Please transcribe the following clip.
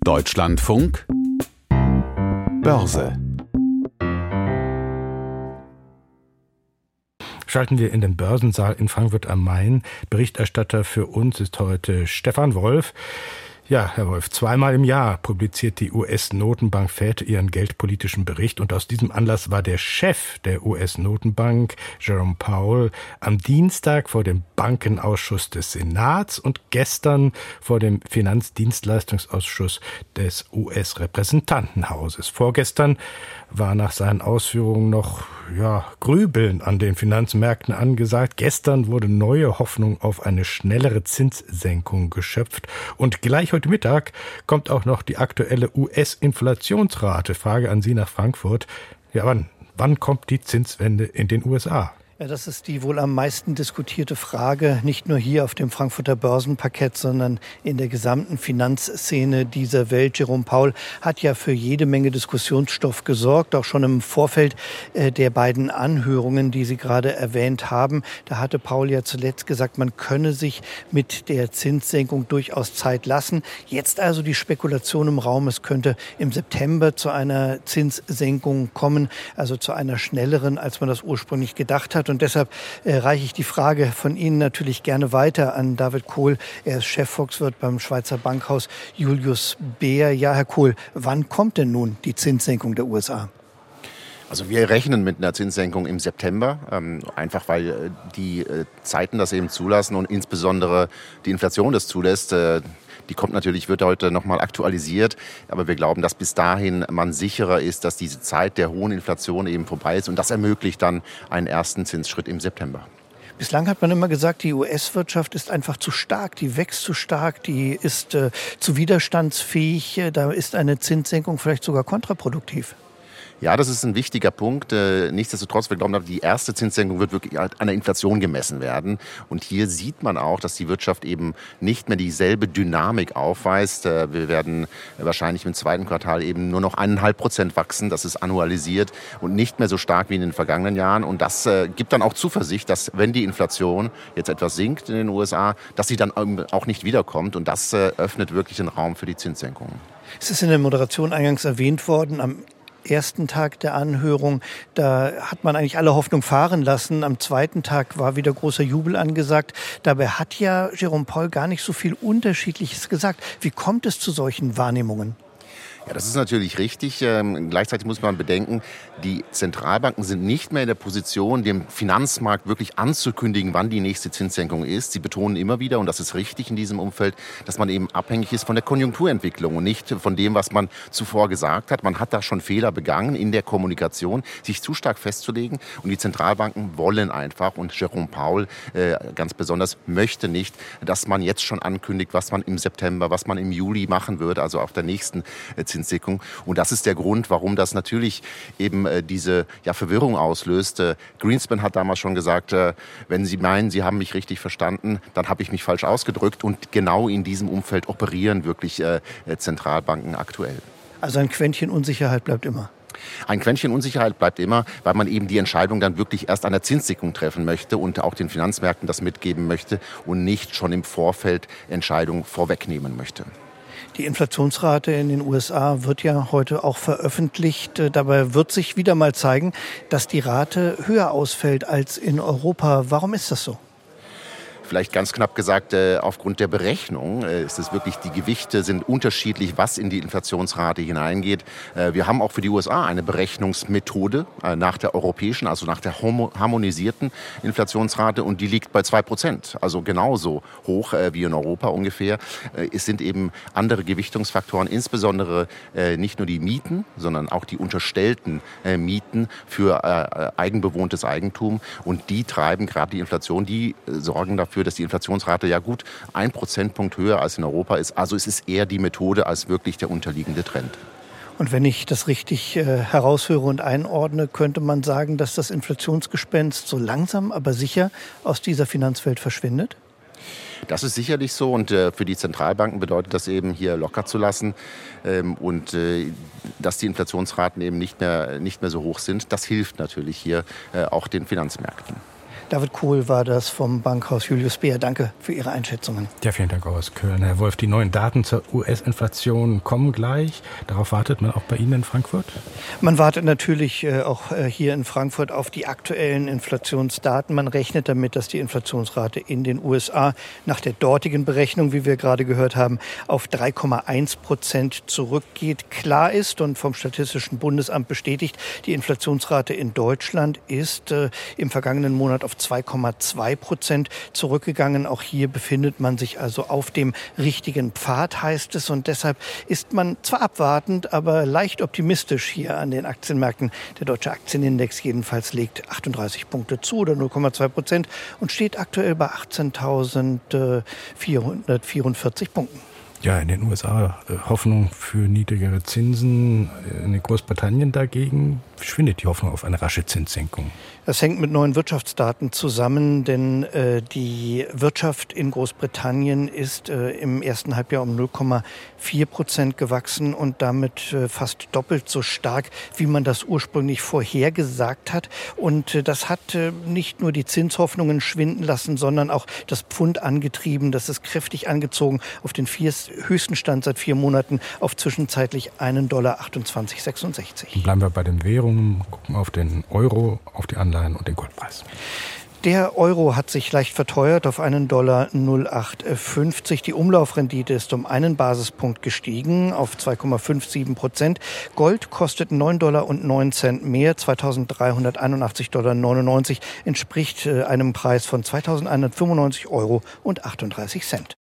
Deutschlandfunk Börse. Schalten wir in den Börsensaal in Frankfurt am Main. Berichterstatter für uns ist heute Stefan Wolf. Ja, Herr Wolf, zweimal im Jahr publiziert die US-Notenbank Fed ihren geldpolitischen Bericht und aus diesem Anlass war der Chef der US-Notenbank, Jerome Powell, am Dienstag vor dem Bankenausschuss des Senats und gestern vor dem Finanzdienstleistungsausschuss des US-Repräsentantenhauses. Vorgestern war nach seinen Ausführungen noch Grübeln an den Finanzmärkten angesagt. Gestern wurde neue Hoffnung auf eine schnellere Zinssenkung geschöpft. Und gleich heute Mittag kommt auch noch die aktuelle US-Inflationsrate. Frage an Sie nach Frankfurt. Ja, wann kommt die Zinswende in den USA? Ja, das ist die wohl am meisten diskutierte Frage, nicht nur hier auf dem Frankfurter Börsenparkett, sondern in der gesamten Finanzszene dieser Welt. Jerome Powell hat ja für jede Menge Diskussionsstoff gesorgt, auch schon im Vorfeld der beiden Anhörungen, die Sie gerade erwähnt haben. Da hatte Powell ja zuletzt gesagt, man könne sich mit der Zinssenkung durchaus Zeit lassen. Jetzt also die Spekulation im Raum, es könnte im September zu einer Zinssenkung kommen, also zu einer schnelleren, als man das ursprünglich gedacht hat. Und deshalb reiche ich die Frage von Ihnen natürlich gerne weiter an David Kohl. Er ist Chefvolkswirt beim Schweizer Bankhaus Julius Baer. Ja, Herr Kohl, wann kommt denn nun die Zinssenkung der USA? Also wir rechnen mit einer Zinssenkung im September, einfach weil die Zeiten das eben zulassen und insbesondere die Inflation das zulässt. Die wird heute nochmal aktualisiert. Aber wir glauben, dass bis dahin man sicherer ist, dass diese Zeit der hohen Inflation eben vorbei ist. Und das ermöglicht dann einen ersten Zinsschritt im September. Bislang hat man immer gesagt, die US-Wirtschaft ist einfach zu stark, die wächst zu stark, die ist zu widerstandsfähig. Da ist eine Zinssenkung vielleicht sogar kontraproduktiv. Ja, das ist ein wichtiger Punkt. Nichtsdestotrotz, wir glauben, die erste Zinssenkung wird wirklich an der Inflation gemessen werden. Und hier sieht man auch, dass die Wirtschaft eben nicht mehr dieselbe Dynamik aufweist. Wir werden wahrscheinlich im zweiten Quartal eben nur noch 1,5% wachsen. Das ist annualisiert und nicht mehr so stark wie in den vergangenen Jahren. Und das gibt dann auch Zuversicht, dass wenn die Inflation jetzt etwas sinkt in den USA, dass sie dann auch nicht wiederkommt. Und das öffnet wirklich den Raum für die Zinssenkungen. Es ist in der Moderation eingangs erwähnt worden, am ersten Tag der Anhörung, da hat man eigentlich alle Hoffnung fahren lassen. Am zweiten Tag war wieder großer Jubel angesagt. Dabei hat ja Jerome Powell gar nicht so viel Unterschiedliches gesagt. Wie kommt es zu solchen Wahrnehmungen? Ja, das ist natürlich richtig. Gleichzeitig muss man bedenken, die Zentralbanken sind nicht mehr in der Position, dem Finanzmarkt wirklich anzukündigen, wann die nächste Zinssenkung ist. Sie betonen immer wieder, und das ist richtig in diesem Umfeld, dass man eben abhängig ist von der Konjunkturentwicklung und nicht von dem, was man zuvor gesagt hat. Man hat da schon Fehler begangen in der Kommunikation, sich zu stark festzulegen. Und die Zentralbanken wollen einfach, und Jerome Powell ganz besonders, möchte nicht, dass man jetzt schon ankündigt, was man im September, was man im Juli machen wird, also auf der nächsten Zinssenkung. Und das ist der Grund, warum das natürlich eben diese Verwirrung auslöst. Greenspan hat damals schon gesagt, wenn Sie meinen, Sie haben mich richtig verstanden, dann habe ich mich falsch ausgedrückt. Und genau in diesem Umfeld operieren wirklich Zentralbanken aktuell. Also ein Quäntchen Unsicherheit bleibt immer. Ein Quäntchen Unsicherheit bleibt immer, weil man eben die Entscheidung dann wirklich erst an der Zinssenkung treffen möchte und auch den Finanzmärkten das mitgeben möchte und nicht schon im Vorfeld Entscheidungen vorwegnehmen möchte. Die Inflationsrate in den USA wird ja heute auch veröffentlicht. Dabei wird sich wieder mal zeigen, dass die Rate höher ausfällt als in Europa. Warum ist das so? Vielleicht ganz knapp gesagt, aufgrund der Berechnung ist es wirklich, die Gewichte sind unterschiedlich, was in die Inflationsrate hineingeht. Wir haben auch für die USA eine Berechnungsmethode nach der europäischen, also nach der harmonisierten Inflationsrate, und die liegt bei 2%, also genauso hoch wie in Europa ungefähr. Es sind eben andere Gewichtungsfaktoren, insbesondere nicht nur die Mieten, sondern auch die unterstellten Mieten für eigenbewohntes Eigentum, und die treiben gerade die Inflation, die sorgen dafür, dass die Inflationsrate ja gut 1 Prozentpunkt höher als in Europa ist. Also es ist eher die Methode als wirklich der unterliegende Trend. Und wenn ich das richtig heraushöre und einordne, könnte man sagen, dass das Inflationsgespenst so langsam, aber sicher aus dieser Finanzwelt verschwindet? Das ist sicherlich so, und für die Zentralbanken bedeutet das eben, hier locker zu lassen und dass die Inflationsraten eben nicht mehr so hoch sind. Das hilft natürlich hier auch den Finanzmärkten. David Kohl war das vom Bankhaus Julius Baer. Danke für Ihre Einschätzungen. Ja, vielen Dank auch aus Köln. Herr Wolf, die neuen Daten zur US-Inflation kommen gleich. Darauf wartet man auch bei Ihnen in Frankfurt? Man wartet natürlich auch hier in Frankfurt auf die aktuellen Inflationsdaten. Man rechnet damit, dass die Inflationsrate in den USA nach der dortigen Berechnung, wie wir gerade gehört haben, auf 3,1% zurückgeht. Klar ist und vom Statistischen Bundesamt bestätigt, die Inflationsrate in Deutschland ist im vergangenen Monat auf 2,2% zurückgegangen. Auch hier befindet man sich also auf dem richtigen Pfad, heißt es. Und deshalb ist man zwar abwartend, aber leicht optimistisch hier an den Aktienmärkten. Der deutsche Aktienindex jedenfalls legt 38 Punkte zu oder 0,2% und steht aktuell bei 18.444 Punkten. Ja, in den USA Hoffnung für niedrigere Zinsen. In Großbritannien dagegen schwindet die Hoffnung auf eine rasche Zinssenkung. Das hängt mit neuen Wirtschaftsdaten zusammen, denn die Wirtschaft in Großbritannien ist im ersten Halbjahr um 0,4% gewachsen und damit fast doppelt so stark, wie man das ursprünglich vorhergesagt hat. Und das hat nicht nur die Zinshoffnungen schwinden lassen, sondern auch das Pfund angetrieben. Das ist kräftig angezogen auf den höchsten Stand seit 4 Monaten auf zwischenzeitlich $1,2866. Bleiben wir bei den Währungen, gucken auf den Euro, auf die Anleihen und den Goldpreis. Der Euro hat sich leicht verteuert auf $1,0850. Die Umlaufrendite ist um 1 Basispunkt gestiegen auf 2,57%. Gold kostet $9,09 mehr, $2.381,99, entspricht einem Preis von 2.195,38 €